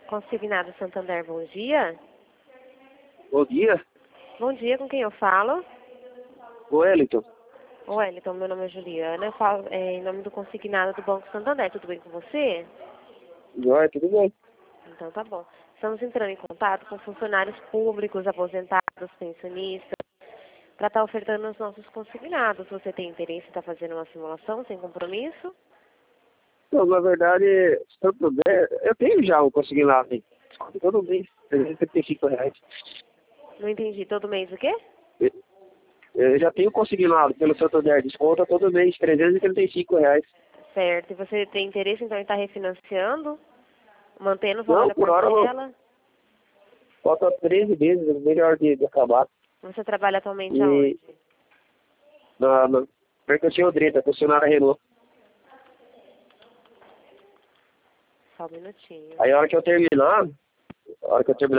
Consignado Santander, bom dia. Bom dia. Bom dia, com quem eu falo? O Wellington. Wellington, meu nome é Juliana, eu falo em nome do consignado do Banco Santander, tudo bem com você? Joia, tudo bem? Então tá bom. Estamos entrando em contato com funcionários públicos, aposentados, pensionistas, para estar ofertando os nossos consignados. Você tem interesse em estar fazendo uma simulação sem compromisso? Não, na verdade, se eu puder, eu tenho já o consignado aí. Desconto todo mês, R$ 375. Não entendi. Todo mês o quê? Eu já tenho consignado pelo Santander, desconta todo mês, R$ 335. Certo. E você tem interesse então em estar refinanciando? Mantendo o valor Não, da por hora não. parcela? Falta 13 meses, melhor de acabar. Você trabalha atualmente E aonde? na Mercantil Odrita, concessionária Renault. Só um minutinho. Aí a hora que eu terminar